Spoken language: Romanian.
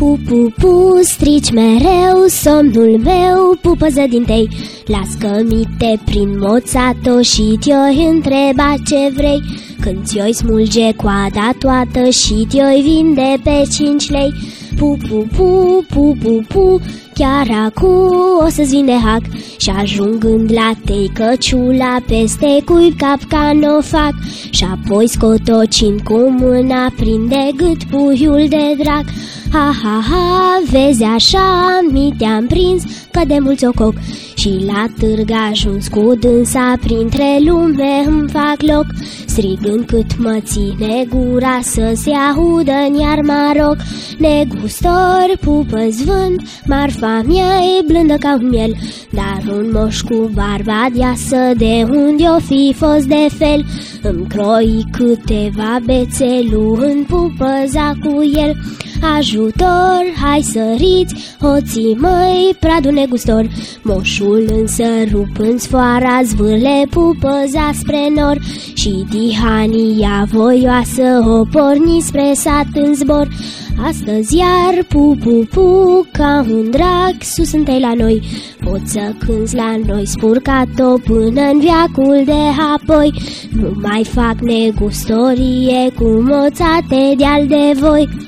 Pu, strici mereu somnul meu, pupăză din tei. Las cămite prin moțato și te-oi întreba ce vrei. Când ți-oi smulge coada toată și te-oi vinde pe 5 lei. Pu, chiar acu o să-ți vin de hac. Și ajungând la tei căciula, peste cuib capcan o fac. Și apoi scotocind cu mâna, prinde gât puiul de drac. Ha, vezi așa, mi te-am prins, că de mult ți-o coc. Și la târg ajuns cu dânsa, printre lume îmi fac loc. Strigând cât mă ține gura, să se audă-n iar maroc. Negustor, pupă-ți vând, marfa mea e blândă ca un miel. Dar un moș cu barba deasă, de unde o fi fost de fel, îmi croi câteva bețe, luând pupăza cu el. Ajutor, hai săriți, hoții măi, pradul negustor. Moșul însă rupând sfoara, zvârle pupăza spre nor. Și dihania voioasă o porni spre sat în zbor. Astăzi iar pu, ca un drag sus întâi la noi. Poți să cânți la noi spurcat-o până-n veacul de apoi. Nu mai fac negustorie cu moțate de-al de voi.